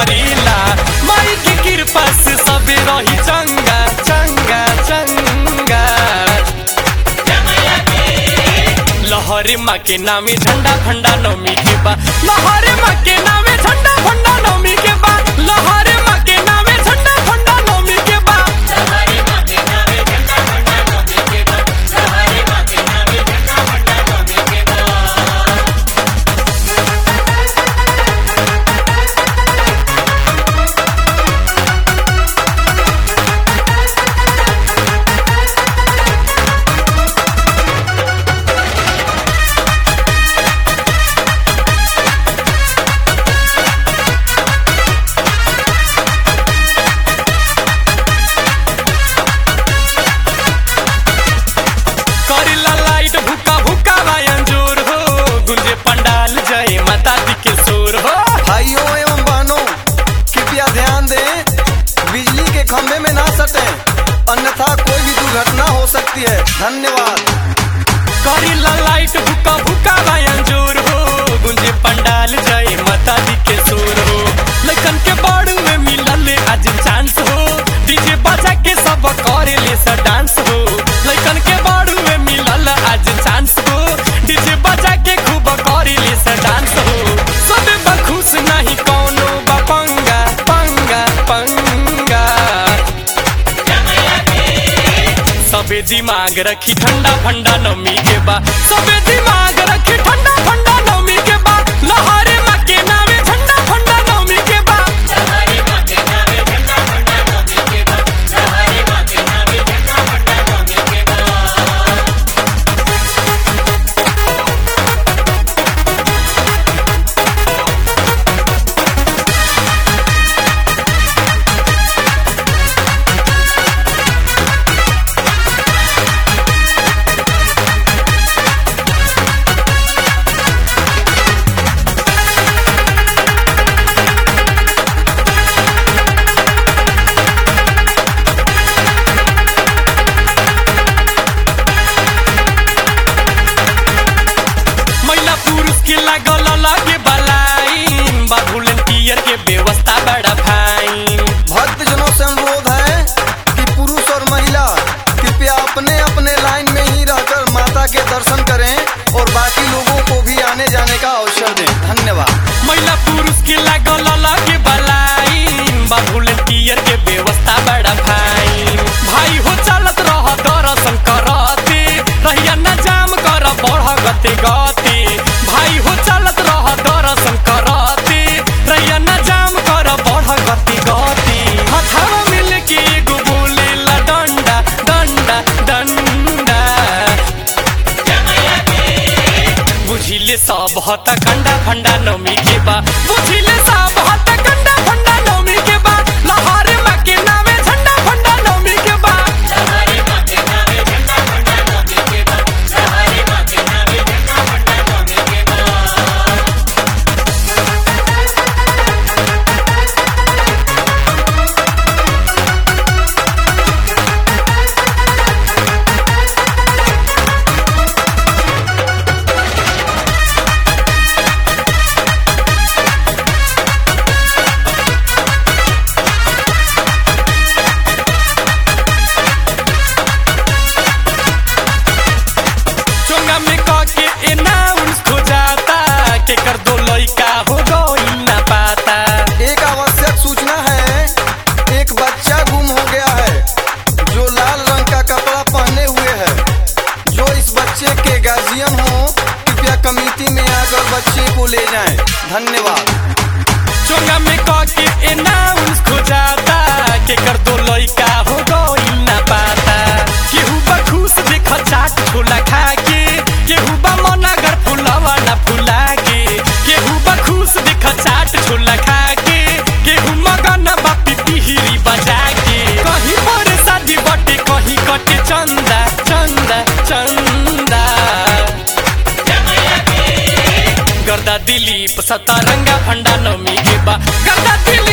करीला। माई की कृपा से सबे रही चंगा चंगा चंगा। लहरे माँ के नामे झंडा फंडा नौमी के बा। लहरे माँ के नामे झंडा फंडा नौमी के बा। लहरे माँ के नामे झंडा फंडा नौमी के बा। खंभे में ना सटे, अन्यथा कोई भी दुर्घटना हो सकती है। धन्यवाद। करीला लाइट भुका भुका वायन जोर हो, गुंजे पंडाल जय माता दी के सुर हो। लइकन के बाड़ू में मिलल आज चांस हो, डीजे बजा के सब करे ले सा डांस हो। लइकन के बाड़ू में मिलल आज चांस हो, डीजे बजा के खूब करे ले सा डांस हो। सब बखुश नहीं कोनो बा पंगा पंगा पंगा। सबे दिमाग रखी ठंडा फंडा नौमी के बा। सबे दिमाग रखी ठंडा फंडा नौमी के बा। लहरे माँ के नामे झंडा फंडा नौमी के बा। व्यवस्था बड़ा फाइन। भक्तजनों से अनुरोध है कि पुरुष और महिला कृपया अपने अपने लाइन में ही रहकर माता के दर्शन करें और बाकी लोगों को भी आने जाने का अवसर दें। धन्यवाद। महिला पुरुष के लागल के बलाइन, वॉलंटियर के व्यवस्था बड़ा फाइन। भाई हो चलत रह दर्शन करते, रहिया न जाम कर बढ़ गते गते। भाई हो चलत रह दर्शन करते, रहिया न जाम कर बढ़ गते गते। हथवा मिल के एगो बोलेला डंडा डंडा डंडा। बुझिले सब हत कंडा फंडा नौमी के बा। बुझिले सब हत कंडा फंडा नौमी के बा। लहरे माँ के नामे झंडा फंडा नौमी के बा। एक आवश्यक सूचना है, एक बच्चा गुम हो गया है जो लाल रंग का कपड़ा पहने हुए है। जो इस बच्चे के गार्जियन हो कृपया कमेटी में आकर बच्चे को ले जाएं। धन्यवाद। चोंगा में कह के अनाउंस खो जाता, के कर दो लइका हो गइल ना पाता। केहू बा खुश देख चाट छोला खा के, केहू बा मनगर फुलावा ना फुला के। केहू बा खुश देख चाट छोला खा के, केहू मगन बा पिपीहिरी बजा के। कहीं पर शादी बटे कहीं कटे चंदा चंदा चंदा। गर्दा दिलीप सतरंगा फंडा नौमी के बा। गर्दा दिलीप